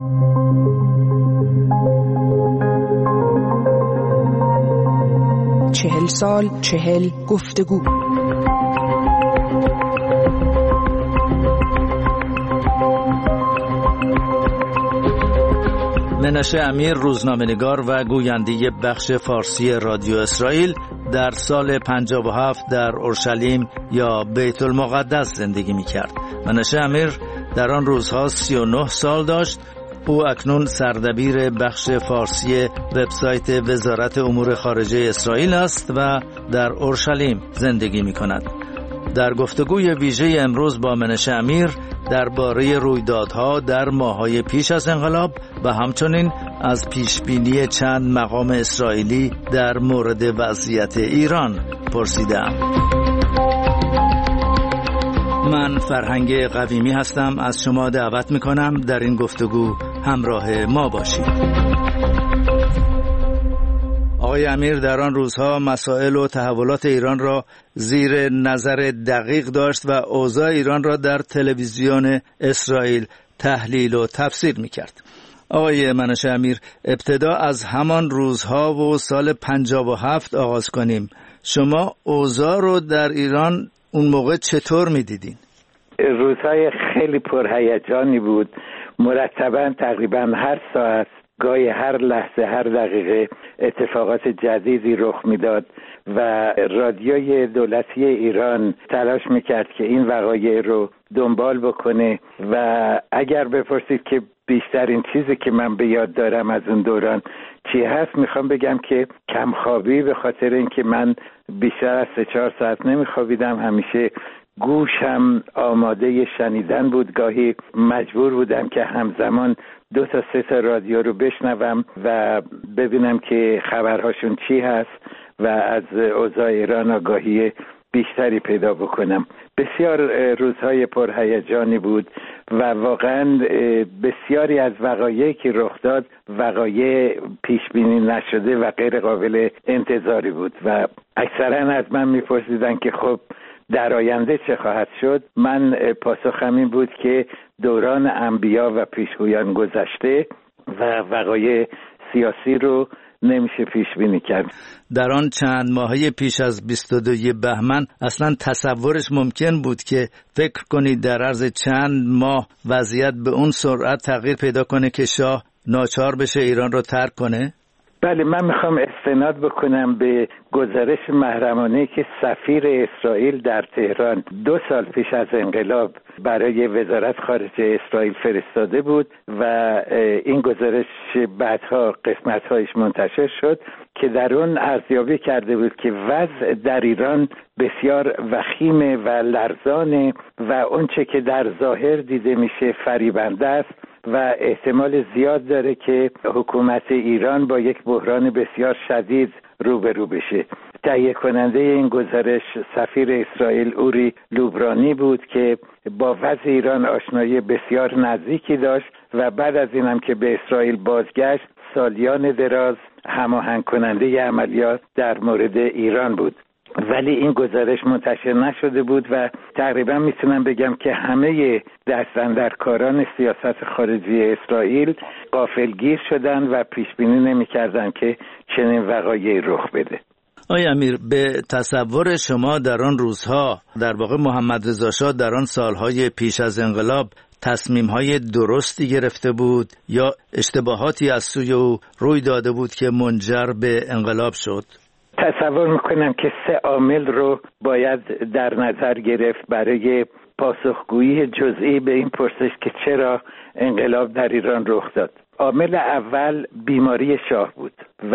چهل سال 40 گفتگو. منشه امیر روزنامه‌نگار و گوینده بخش فارسی رادیو اسرائیل در سال 57 در اورشلیم یا بیت المقدس زندگی می‌کرد. منشه امیر در آن روزها 39 سال داشت. او اکنون سردبیر بخش فارسی وبسایت وزارت امور خارجه اسرائیل است و در اورشلیم زندگی می‌کند. در گفتگوی ویژه امروز با منشه امیر درباره رویدادها در ماه‌های پیش از انقلاب و همچنین از پیشبینی چند مقام اسرائیلی در مورد وضعیت ایران پرسیدم. من فرهنگ قویمی هستم. از شما دعوت می‌کنم در این گفتگو همراه ما باشید. آقای امیر در آن روزها مسائل و تحولات ایران را زیر نظر دقیق داشت و اوضاع ایران را در تلویزیون اسرائیل تحلیل و تفسیر می‌کرد. آقای منشه امیر، ابتدا از همان روزها و سال 57 آغاز کنیم. شما اوضاع رو در ایران اون موقع چطور می‌دیدین؟ روزهای خیلی پرهیجانی بود. مرتباً تقریباً هر ساعت، گاهی هر لحظه، هر دقیقه اتفاقات جدیدی رخ میداد و رادیوی دولتی ایران تلاش میکرد که این وقایع رو دنبال بکنه و اگر بپرسید که بیشترین چیزی که من به یاد دارم از اون دوران چی هست، میخوام بگم که کمخوابی، به خاطر اینکه من بیشتر از 3-4 ساعت نمیخوابیدم. همیشه گوشم آماده شنیدن بود. گاهی مجبور بودم که همزمان 2-3 رادیو رو بشنوم و ببینم که خبرهاشون چی هست و از اوضاع ایران آگاهی بیشتری پیدا بکنم. بسیار روزهای پرهیجانی بود و واقعا بسیاری از وقایعی که رخ داد وقایع پیش بینی نشده و غیر قابل انتظاری بود و اکثرا از من میپرسیدن که خب در آینده چه خواهد شد. من پاسخم این بود که دوران انبیا و پیشگویان گذشته و وقایع سیاسی رو نمیشه پیش بینی کرد. در آن چند ماهه پیش از 22 بهمن اصلا تصورش ممکن بود که فکر کنید در عرض چند ماه وضعیت به اون سرعت تغییر پیدا کنه که شاه ناچار بشه ایران رو ترک کنه؟ بله، من میخوام استناد بکنم به گزارش محرمانه‌ای که سفیر اسرائیل در تهران 2 سال پیش از انقلاب برای وزارت خارجه اسرائیل فرستاده بود و این گزارش بعدها قسمت‌هایش منتشر شد که در اون ارزیابی کرده بود که وضع در ایران بسیار وخیمه و لرزانه و اونچه که در ظاهر دیده میشه فریبنده است و احتمال زیاد داره که حکومت ایران با یک بحران بسیار شدید روبرو بشه. تهیه کننده این گزارش سفیر اسرائیل اوری لوبرانی بود که با وضع ایران آشنایی بسیار نزدیکی داشت و بعد از اینم که به اسرائیل بازگشت سالیان دراز هماهنگ کننده عملیات در مورد ایران بود. ولی این گزارش منتشر نشده بود و تقریبا میتونم بگم که همه دستاندرکاران سیاست خارجی اسرائیل غافلگیر شدن و پیش بینی نمی‌کردن که چنین وقایعی رخ بده. آقای امیر، به تصور شما در آن روزها در واقع محمد رضا شاه در آن سالهای پیش از انقلاب تصمیم‌های درستی گرفته بود یا اشتباهاتی از سوی او روی داده بود که منجر به انقلاب شد؟ تصور میکنم که 3 عامل رو باید در نظر گرفت برای پاسخگویی جزئی به این پرسش که چرا انقلاب در ایران رخ داد. عامل اول بیماری شاه بود و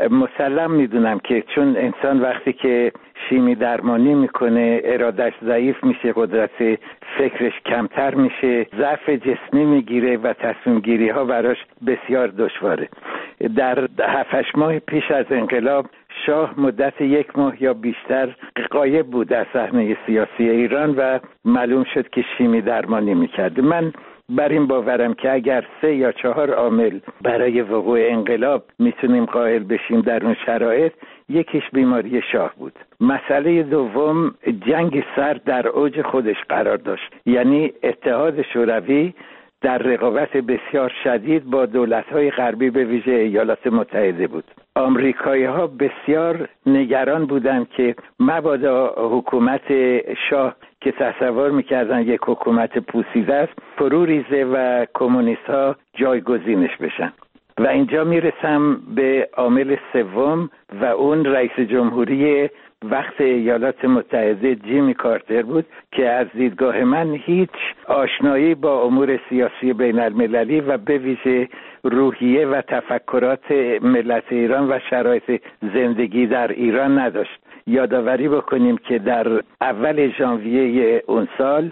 مسلم میدونم که چون انسان وقتی که شیمی درمانی میکنه ارادش ضعیف میشه، قدرت فکرش کمتر میشه، ضعف جسمی میگیره و تصمیم گیری ها براش بسیار دشواره. در 7-8 ماه پیش از انقلاب شاه مدت 1 ماه یا بیشتر غایب بود از صحنه سیاسی ایران و معلوم شد که شیمی درمانی میکرد. من بر این باورم که اگر 3 یا 4 عامل برای وقوع انقلاب میتونیم قائل بشیم در اون شرایط، یکیش بیماری شاه بود. مسئله دوم جنگ سرد در اوج خودش قرار داشت، یعنی اتحاد شوروی در رقابت بسیار شدید با دولت‌های غربی به ویژه ایالات متحده بود. آمریکایی‌ها بسیار نگران بودند که مبادا حکومت شاه که تصور می‌کردن یک حکومت پوسیده است فرو ریزه و کمونیست‌ها جایگزینش بشن. و اینجا میرسم به عامل سوم و اون رئیس جمهوری وقت ایالات متحده جیمی کارتر بود که از دیدگاه من هیچ آشنایی با امور سیاسی بین المللی و به ویژه روحیه و تفکرات ملت ایران و شرایط زندگی در ایران نداشت. یادآوری بکنیم که در اول ژانویه اون سال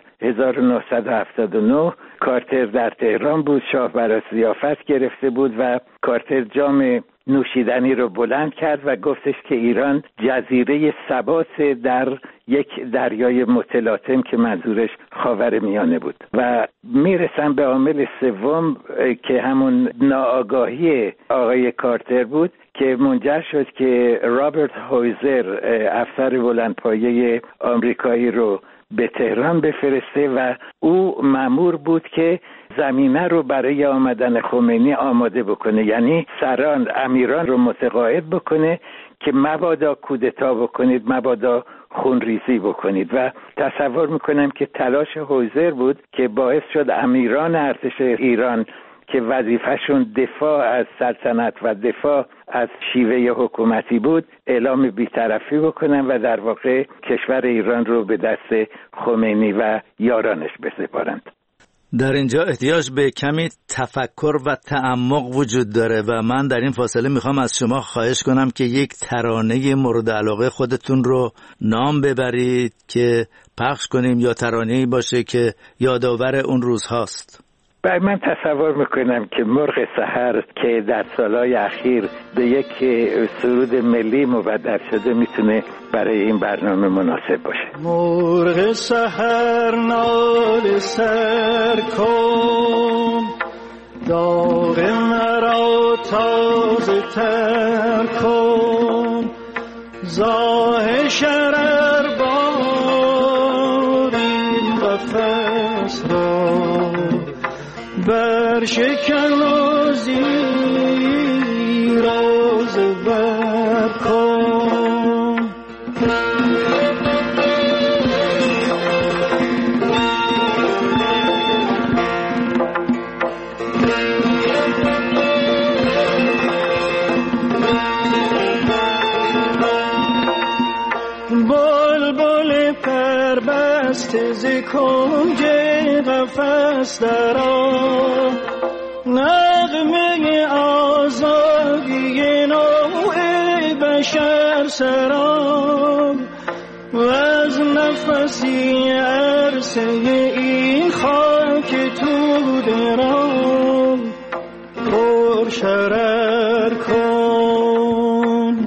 1979 کارتر در تهران بود، شاه برای ضیافت گرفته بود و کارتر جام نوشیدنی رو بلند کرد و گفتش که ایران جزیره ثبات در یک دریای متلاطم که منظورش خاورمیانه بود. و میرسم به عامل سوم که همون ناآگاهی آقای کارتر بود که منجر شد که رابرت هویزر افسر بلندپایه آمریکایی رو به تهران بفرسته و او مأمور بود که زمینه رو برای آمدن خمینی آماده بکنه، یعنی سران امیران رو متقاعد بکنه که مبادا کودتا بکنید، مبادا خونریزی بکنید. و تصور میکنم که تلاش هویزر بود که باعث شد امیران ارتش ایران که وظیفه‌شون دفاع از سلطنت و دفاع از شیوه حکومتی بود اعلام بی‌طرفی بکنن و در واقع کشور ایران رو به دست خمینی و یارانش بسپارند. در اینجا احتیاج به کمی تفکر و تعمق وجود داره و من در این فاصله میخوام از شما خواهش کنم که یک ترانه مورد علاقه خودتون رو نام ببرید که پخش کنیم یا ترانه‌ای باشه که یادآور اون روزهاست. من تصور میکنم که مرغ سحر که در سالهای اخیر به یک سرود ملی مبدل شده میتونه برای این برنامه مناسب باشه. مرغ سحر ناله سر کن، داغ مرا تازه تر کن، زاه شرر بار این قفس را بر شکن و زیراز بر کن. بلبل پربسته ز کنج قفس درآ، نغمه آزادی نوع بشر سرا، و از نفسی عرصه این خاک تو درام پر شرر کن.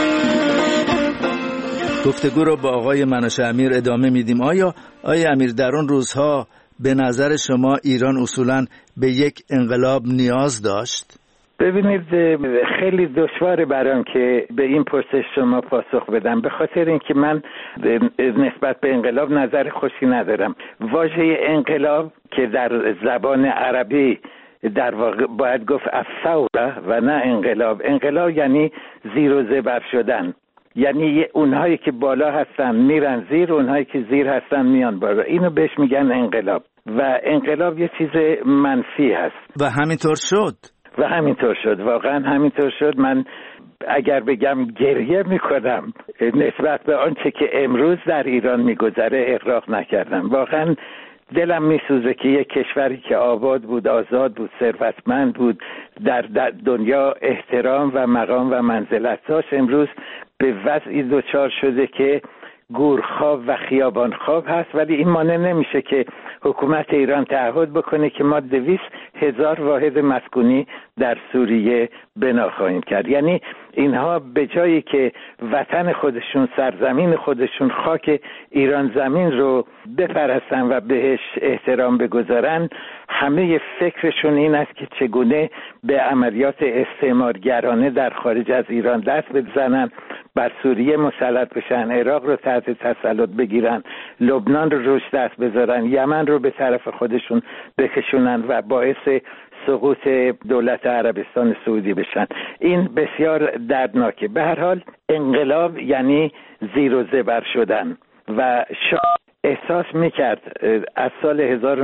گفتگو رو با آقای منوشه امیر ادامه میدیم. آیا امیر در اون روزها به نظر شما ایران اصولاً به یک انقلاب نیاز داشت؟ ببینید خیلی دشواره برام که به این پرسش شما پاسخ بدم، به خاطر اینکه من نسبت به انقلاب نظر خوشی ندارم. واژه انقلاب که در زبان عربی در واقع باید گفت الثوره و نه انقلاب. انقلاب یعنی زیر و زبر شدن، یعنی اونهایی که بالا هستن میرن زیر، اونهایی که زیر هستن میان بالا. اینو بهش میگن انقلاب و انقلاب یه چیز منفی هست و همینطور شد. واقعا همینطور شد. من اگر بگم گریه میکنم نسبت به آنچه که امروز در ایران میگذره اغراق نکردم. واقعا دلم میسوزه که یک کشوری که آباد بود، آزاد بود، ثروتمند بود، در دنیا احترام و مقام و منزلت داشت، امروز به وضعی دچار شده که گورخواب و خیابانخواب هست. ولی این مانع نمیشه که حکومت ایران تعهد بکنه که ما 200,000 واحد مسکونی در سوریه بنا خواهیم کرد. یعنی اینها به جایی که وطن خودشون، سرزمین خودشون، خاک ایران زمین رو بپرستن و بهش احترام بگذارن، همه فکرشون این است که چگونه به عملیات استعمارگرانه در خارج از ایران دست بزنن، بر سوریه مسلط بشن، عراق رو تحت تسلط بگیرن، لبنان رو روش دست بذارن، یمن رو به طرف خودشون بکشونن و باعث سقوط دولت عربستان سعودی بشن. این بسیار دردناکه. به هر حال انقلاب یعنی زیر و زبر شدن و شاه احساس میکرد از سال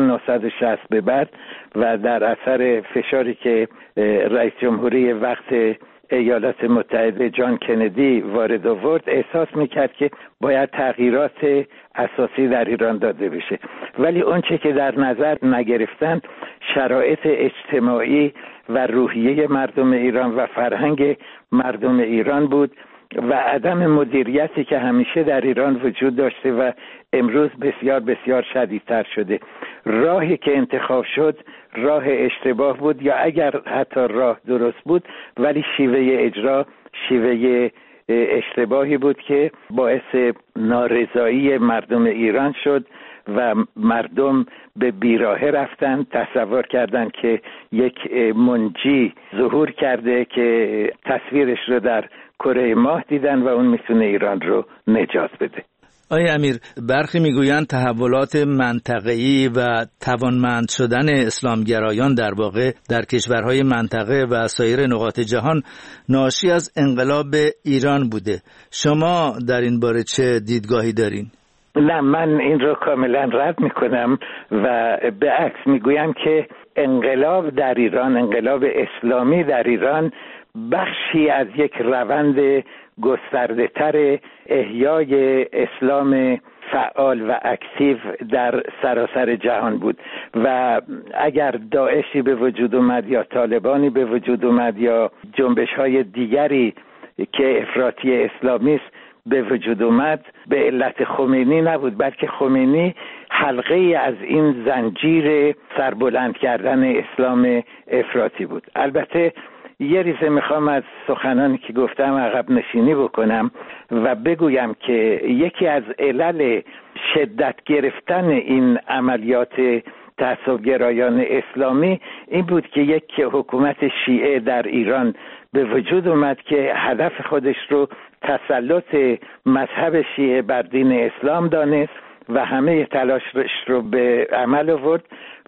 1960 به بعد و در اثر فشاری که رئیس جمهوری وقت ایالات متحده جان کندی وارد آورد، احساس میکرد که باید تغییرات اساسی در ایران داده بشه، ولی اونچه که در نظر نگرفتن شرایط اجتماعی و روحیه مردم ایران و فرهنگ مردم ایران بود و عدم مدیریتی که همیشه در ایران وجود داشته و امروز بسیار بسیار شدیدتر شده. راهی که انتخاب شد راه اشتباه بود، یا اگر حتی راه درست بود ولی شیوه اجرا شیوه اشتباهی بود که باعث نارضایی مردم ایران شد و مردم به بیراهه رفتن، تصور کردن که یک منجی ظهور کرده که تصویرش رو در کره ماه دیدن و اون میتونه ایران رو نجات بده. آقای امیر، برخی میگویند تحولات منطقه‌ای و توانمند شدن اسلامگرایان در واقع در کشورهای منطقه و سایر نقاط جهان ناشی از انقلاب ایران بوده. شما در این باره چه دیدگاهی دارین؟ نه، من این رو کاملا رد میکنم و به عکس میگویم که انقلاب در ایران، انقلاب اسلامی در ایران بخشی از یک روند گسترده تر احیای اسلام فعال و اکتیو در سراسر جهان بود و اگر داعشی به وجود اومد یا طالبانی به وجود اومد یا جنبش های دیگری که افراطی اسلامی است به وجود اومد، به علت خمینی نبود، بلکه خمینی حلقه ای از این زنجیر سربلند کردن اسلام افراطی بود. البته یه ریزه میخوام از سخنانی که گفتم عقب نشینی بکنم و بگویم که یکی از علل شدت گرفتن این عملیات تعصب‌گرایان اسلامی این بود که یک حکومت شیعه در ایران به وجود اومد که هدف خودش رو تسلط مذهب شیعه بر دین اسلام دانست و همه تلاشش رو به عمل آورد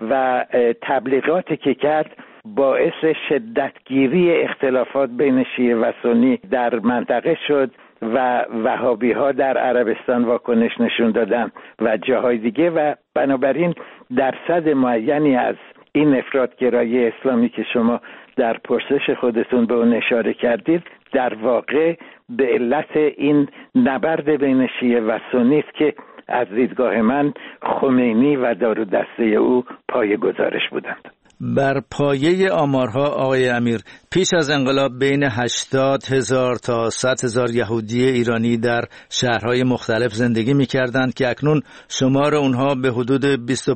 و تبلیغاتی که کرد باعث شدتگیری اختلافات بین شیعه و سنی در منطقه شد و وهابی ها در عربستان واکنش نشون دادن و جاهای دیگه و بنابراین درصد معینی از این افراطگرایی اسلامی که شما در پرسش خودتون به اون اشاره کردید در واقع به علت این نبرد بین شیعه و سنی است که از دیدگاه من خمینی و دار دسته او پایه‌گذارش بودند. بر پایه آمارها آقای امیر، پیش از انقلاب بین 80,000 تا 100,000 یهودی ایرانی در شهرهای مختلف زندگی می‌کردند که اکنون شمار اونها به حدود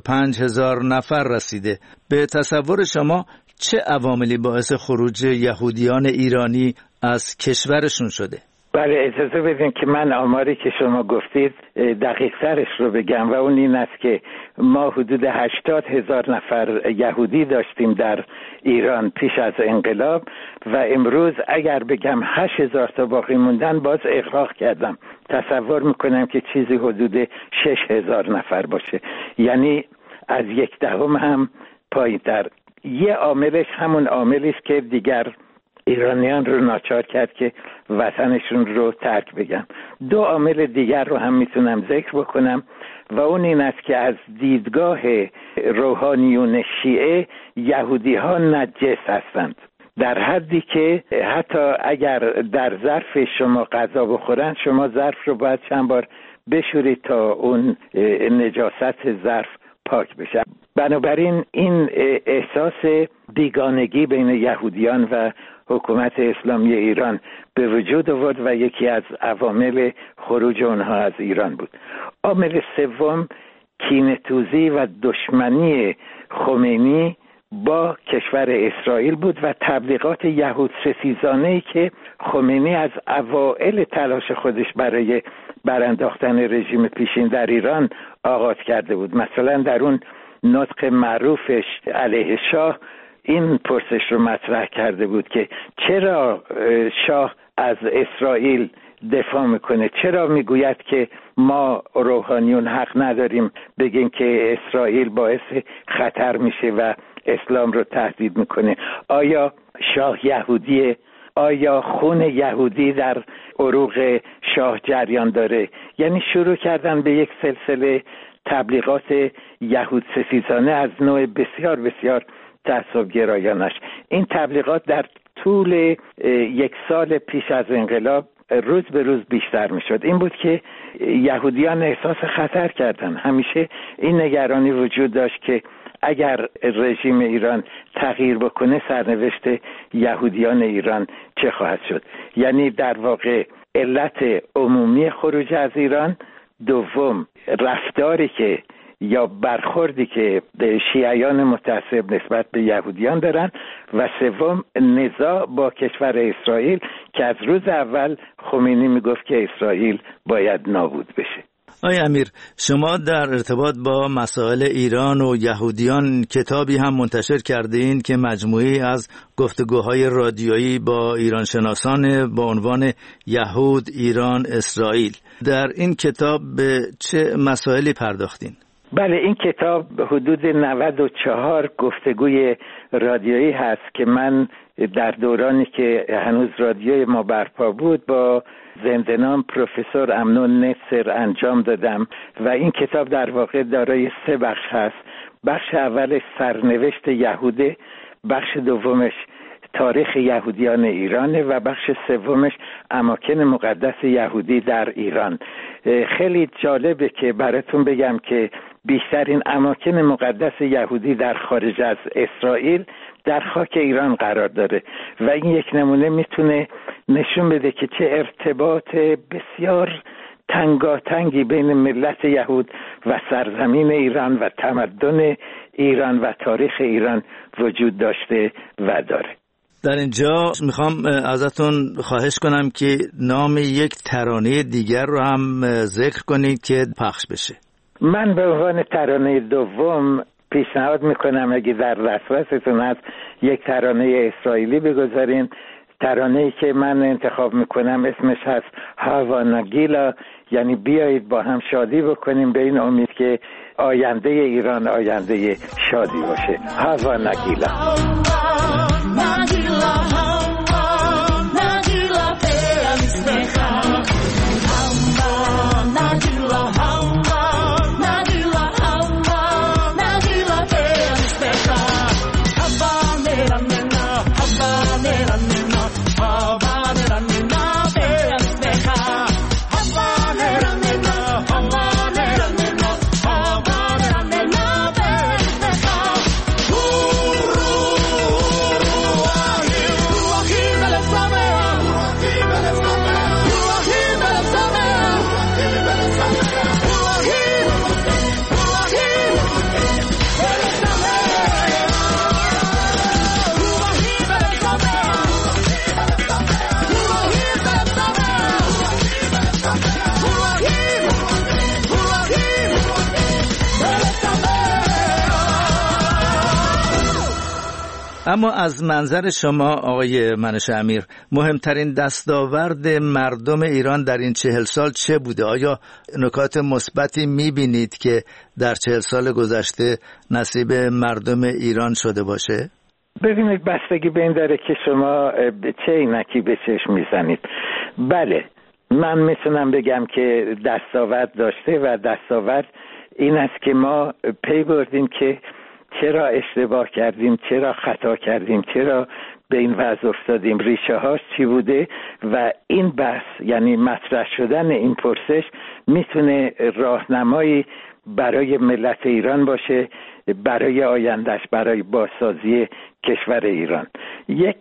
25,000 نفر رسیده. به تصور شما چه عواملی باعث خروج یهودیان ایرانی از کشورشون شده؟ بله، اجازه بدین که من آماری که شما گفتید دقیق ترش رو بگم و اون این است که ما حدود 80,000 نفر یهودی داشتیم در ایران پیش از انقلاب و امروز اگر بگم 8,000 تا باقی موندن باز اغراق کردم. تصور میکنم که چیزی حدود 6,000 نفر باشه، یعنی از 1/10 هم پایین‌تر. یه عاملش همون عاملی است که دیگر ایرانیان رو ناچار کرد که وطنشون رو ترک بگن. 2 عامل دیگر رو هم میتونم ذکر بکنم و اون این است که از دیدگاه روحانیون شیعه یهودی ها نجس هستند، در حدی که حتی اگر در ظرف شما غذا بخورن شما ظرف رو باید چند بار بشورید تا اون نجاست ظرف پاک بشه. بنابراین این احساس بیگانگی بین یهودیان و حکومت اسلامی ایران به وجود آورد و یکی از عوامل خروج اونها از ایران بود. عامل سوم کینه‌توزی و دشمنی خمینی با کشور اسرائیل بود و تبلیغات یهود ستیزانه‌ای که خمینی از اوائل تلاش خودش برای برانداختن رژیم پیشین در ایران آغاز کرده بود. مثلا در اون نطق معروفش علیه شاه این پرسش رو مطرح کرده بود که چرا شاه از اسرائیل دفاع میکنه. چرا میگوید که ما روحانیون حق نداریم بگیم که اسرائیل باعث خطر میشه و اسلام رو تهدید میکنه؟ آیا شاه یهودیه؟ آیا خون یهودی در عروق شاه جریان داره؟ یعنی شروع کردن به یک سلسله تبلیغات یهود ستیزانه از نوع بسیار بسیار تعصب‌گرایانش. این تبلیغات در طول 1 سال پیش از انقلاب روز به روز بیشتر می شد. این بود که یهودیان احساس خطر کردن. همیشه این نگرانی وجود داشت که اگر رژیم ایران تغییر بکنه سرنوشت یهودیان ایران چه خواهد شد. یعنی در واقع علت عمومی خروج از ایران، دوم رفتاری که یا برخوردی که شیعیان متعصب نسبت به یهودیان دارن، و سوم نزاع با کشور اسرائیل که از روز اول خمینی میگفت که اسرائیل باید نابود بشه. آقای امیر، شما در ارتباط با مسائل ایران و یهودیان کتابی هم منتشر کردین که مجموعی از گفتگوهای رادیویی با ایران شناسان با عنوان یهود، ایران، اسرائیل. در این کتاب به چه مسائلی پرداختین؟ بله، این کتاب حدود 94 گفتگوی رادیویی هست که من در دورانی که هنوز رادیوی ما برپا بود با زنده‌نام پروفسور امنون نصر انجام دادم و این کتاب در واقع دارای 3 بخش هست. بخش اولش سرنوشت یهوده، بخش دومش تاریخ یهودیان ایرانه و بخش سومش اماکن مقدس یهودی در ایران. خیلی جالبه که براتون بگم که بیشترین اماکن مقدس یهودی در خارج از اسرائیل در خاک ایران قرار داره و این یک نمونه میتونه نشون بده که چه ارتباط بسیار تنگاتنگی بین ملت یهود و سرزمین ایران و تمدن ایران و تاریخ ایران وجود داشته و داره. در اینجا میخوام ازتون خواهش کنم که نام یک ترانه دیگر رو هم ذکر کنید که پخش بشه. من به عنوان ترانه دوم پیشنهاد میکنم اگه در دسترستون هست یک ترانه اسرائیلی بگذارین. ترانه‌ای که من انتخاب میکنم اسمش هست هاوا نگیلا، یعنی بیایید با هم شادی بکنیم به این امید که آینده ایران آینده شادی باشه. هاوا نگیلا. اما از منظر شما آقای منش امیر مهمترین دستاورد مردم ایران در این 40 سال چه بوده؟ آیا نکات مثبتی می‌بینید که در 40 سال گذشته نصیب مردم ایران شده باشه؟ ببینید، بستگی به این داره که شما چه عینکی به چشم میزنید. بله، من میتونم بگم که دستاورد داشته و دستاورد این است که ما پی بردیم که چرا اشتباه کردیم، چرا خطا کردیم، چرا به این وضع افتادیم، ریشه هاش چی بوده و این بحث، یعنی مطرح شدن این پرسش میتونه راهنمایی برای ملت ایران باشه، برای آیندهش، برای بازسازی کشور ایران. یک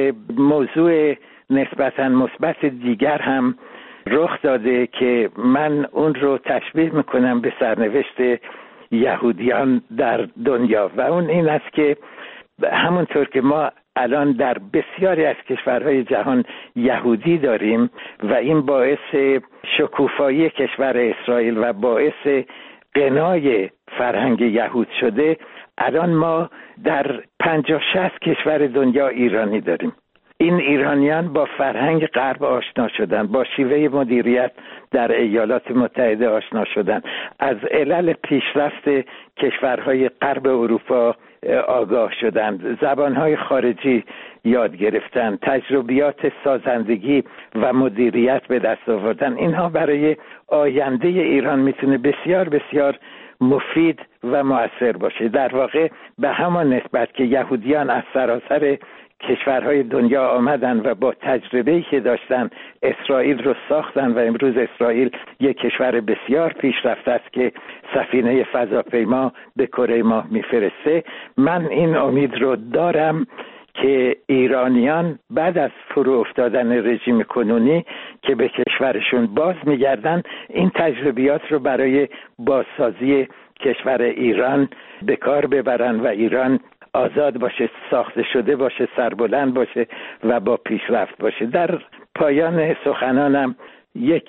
موضوع نسبتاً مثبت دیگر هم رخ داده که من اون رو تشبیه میکنم به سرنوشت یهودیان در دنیا و اون این است که همونطور که ما الان در بسیاری از کشورهای جهان یهودی داریم و این باعث شکوفایی کشور اسرائیل و باعث غنای فرهنگ یهود شده، الان ما در 50-60 کشور دنیا ایرانی داریم. این ایرانیان با فرهنگ غرب آشنا شدن، با شیوه مدیریت در ایالات متحده آشنا شدن، از علل پیشرفت کشورهای غرب اروپا آگاه شدند، زبانهای خارجی یاد گرفتن، تجربیات سازندگی و مدیریت به دست آوردن. اینها برای آینده ایران میتونه بسیار بسیار مفید و مؤثر باشه. در واقع به همان نسبت که یهودیان از سراسر کشورهای دنیا آمدن و با تجربه‌ای که داشتن اسرائیل رو ساختن و امروز اسرائیل یک کشور بسیار پیشرفته است که سفینه فضاپیما به کره ماه میفرسته. من این امید رو دارم که ایرانیان بعد از فرو افتادن رژیم کنونی که به کشورشون باز میگردن این تجربیات رو برای بازسازی کشور ایران به کار ببرن و ایران آزاد باشه، ساخته شده باشه، سربلند باشه و با پیشرفت باشه. در پایان سخنانم یک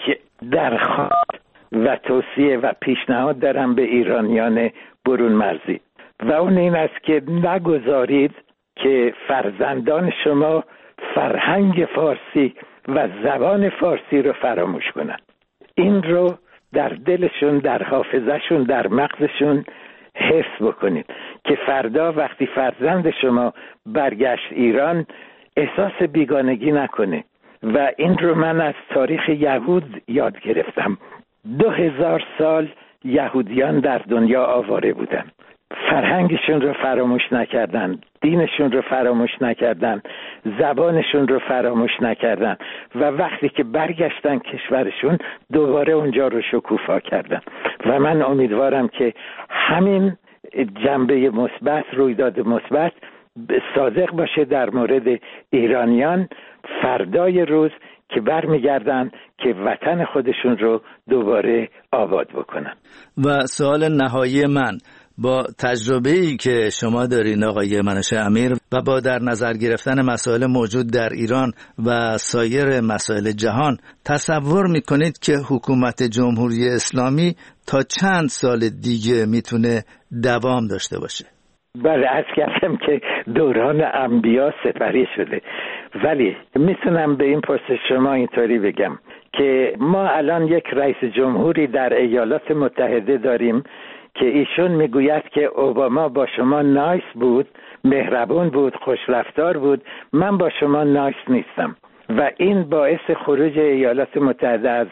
درخواست و توصیه و پیشنهاد دارم به ایرانیان برون مرزی و اون این است که نگذارید که فرزندان شما فرهنگ فارسی و زبان فارسی رو فراموش کنند. این رو در دلشون، در حافظهشون، در مغزشون حفظ بکنید که فردا وقتی فرزند شما برگشت ایران احساس بیگانگی نکنه. و این رو من از تاریخ یهود یاد گرفتم. 2000 سال یهودیان در دنیا آواره بودن، فرهنگشون رو فراموش نکردن، دینشون رو فراموش نکردن، زبانشون رو فراموش نکردن و وقتی که برگشتن کشورشون دوباره اونجا رو شکوفا کردن. و من امیدوارم که همین جنبه مثبت، رویداد مثبت صادق باشه در مورد ایرانیان فردای روز که برمیگردن که وطن خودشون رو دوباره آباد بکنن. و سوال نهایی من، با تجربه‌ای که شما دارین آقای منوچهر امیر و با در نظر گرفتن مسائل موجود در ایران و سایر مسائل جهان، تصور میکنید که حکومت جمهوری اسلامی تا چند سال دیگه میتونه دوام داشته باشه؟ بله، عرض کردم که دوران انبیا سپری شده، ولی میتونم به این پرسش شما اینطوری بگم که ما الان یک رئیس جمهوری در ایالات متحده داریم که ایشون میگوید که اوباما با شما نایس بود، مهربون بود، خوشرفتار بود، من با شما نایس نیستم و این باعث خروج ایالات متحده از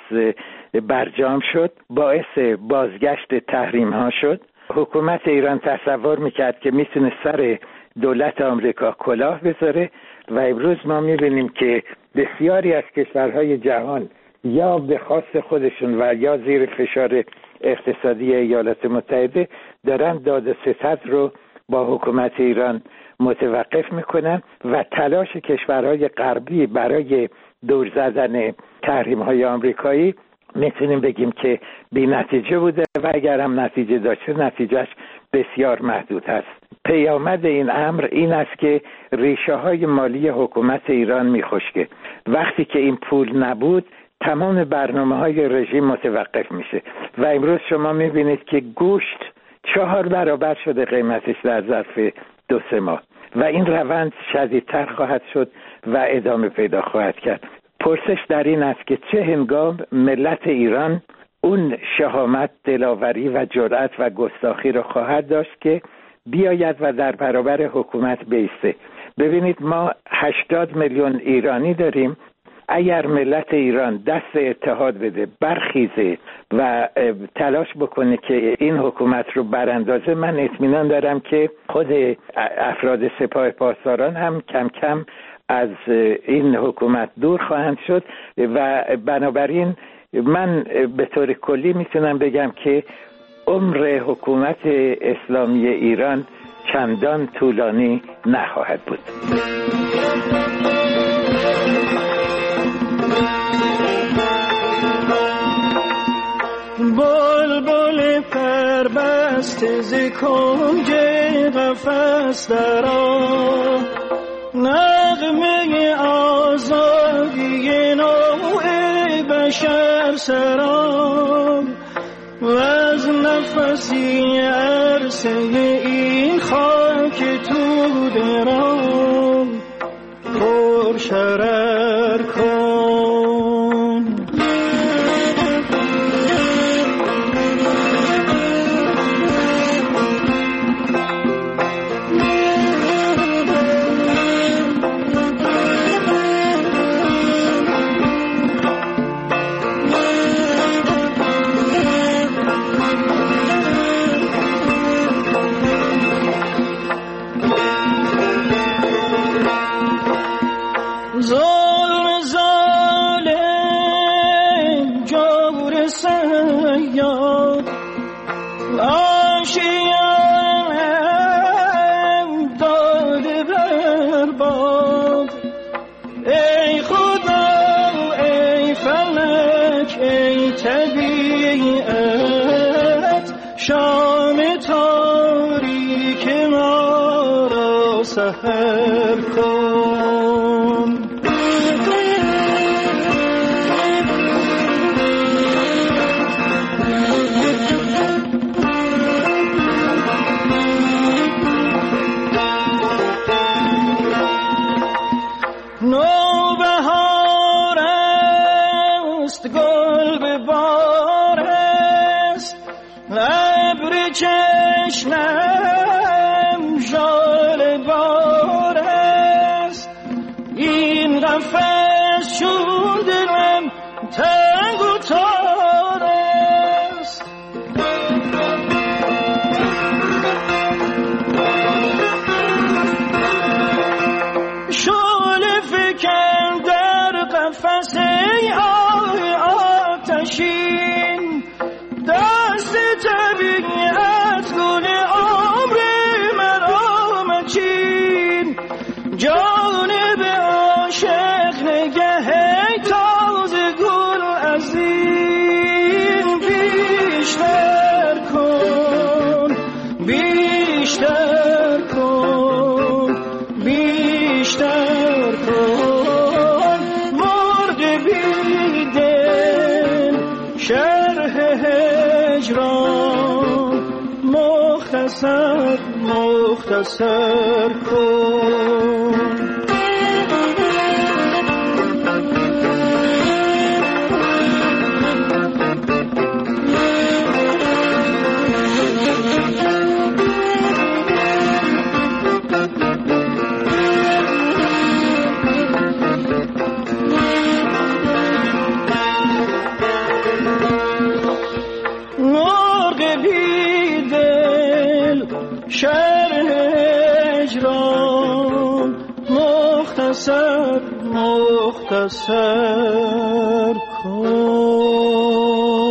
برجام شد، باعث بازگشت تحریم ها شد. حکومت ایران تصور میکرد که میتونه سر دولت آمریکا کلاه بذاره و امروز ما میبینیم که بسیاری از کشورهای جهان یا به خواست خودشون و یا زیر فشار اقتصادی ایالات متحده دارن داد و ستد رو با حکومت ایران متوقف میکنن و تلاش کشورهای غربی برای دور زدن تحریم‌های آمریکایی میتونیم بگیم که بی نتیجه بوده و اگر هم نتیجه داشته نتیجهش بسیار محدود است. پیامد این امر این است که ریشه های مالی حکومت ایران میخشکه. وقتی که این پول نبود تمام برنامه های رژیم متوقف میشه و امروز شما میبینید که گوشت 4 برابر شده قیمتش در ظرف 2-3 ماه و این روند شدیدتر خواهد شد و ادامه پیدا خواهد کرد. پرسش در این است که چه هنگام ملت ایران اون شهامت، دلاوری و جرأت و گستاخی رو خواهد داشت که بیاید و در برابر حکومت بیسته. ببینید ما 80 میلیون ایرانی داریم. اگر ملت ایران دست اتحاد بده، برخیزه و تلاش بکنه که این حکومت رو براندازه، من اطمینان دارم که خود افراد سپاه پاسداران هم کم کم از این حکومت دور خواهند شد و بنابراین من به طور کلی میتونم بگم که عمر حکومت اسلامی ایران چندان طولانی نخواهد بود. بلبل پربسته ز کنج قفس درآ، نغمه آزادی نوع بشر سرا، و از نفسی عرصه این خاک تو درام، خورشید سحر کن. نوبهار است گل به بار است، ابر چشمم ژاله بار است. این قفس چون دلم تنگ و تار است. شعله فکن در قفس ای آتشین، دست طبیعت گل عمر مرا مچین. جانب عاشق نگه تازه گل از این بیشتر کن، بیشتر کن، بیشتر کن. مرغ بی دل شرح هجران مختصر مختصر کن. مرغ بی دل شرح هجران مختصر مختصر کن.